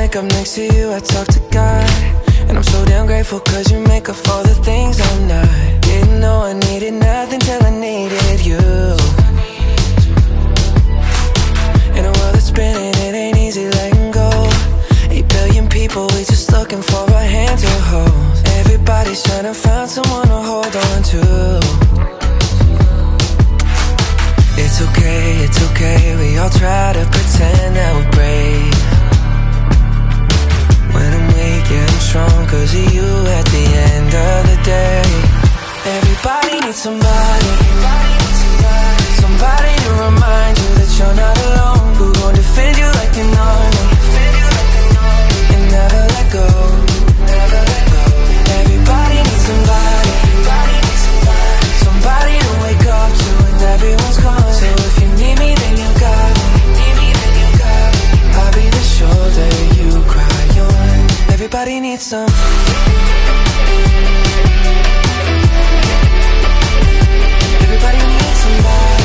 wake up next to you, I talk to God. And I'm so damn grateful cause you make up for the things I'm not. Didn't know I needed nothing till I needed you. In a world that's spinning, it ain't easy letting go. 8 billion people, we just looking for a hand to hold. Everybody's trying to find someone to hold on to. It's okay, we all try to pretend that we're brave. When I'm weak, yeah, I'm strong cause of you at the end of the day. Everybody needs somebody. Somebody to remind you that you're not alone. Who gon' defend you like an army and never let go. Everybody needs somebody. Somebody to wake up to when everyone's gone. So if you need me, then you got me. I'll be the shoulder you cry on. Everybody needs some. Everybody needs somebody.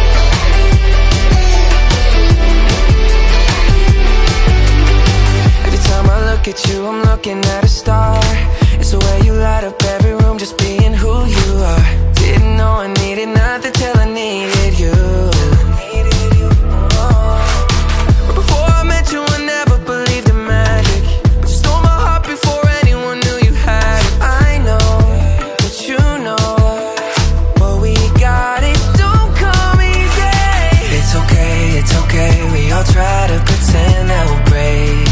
Every time I look at you, I'm looking at a star. It's the way you light up every room, just being who you are. Didn't know I needed nothing till I needed you. But before I met you, I never believed in magic. But you stole my heart before anyone knew you had it. I know that you know what we got, it don't come easy. It's okay, we all try to pretend that we're brave.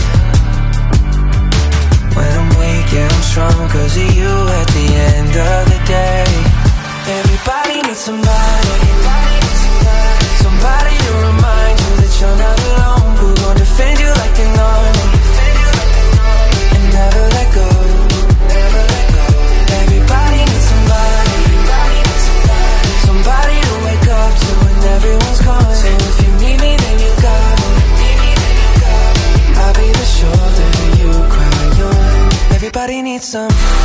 When I'm weak, yeah, I'm strong cause of you at the end of the day. Everybody needs somebody. Somebody to remind you that you're not alone. Who gon' defend you like an army and never let go. Everybody needs somebody. Somebody to wake up to when everyone's gone. So if you need me, then you got me. I'll be the shoulder you cry on. Everybody needs some.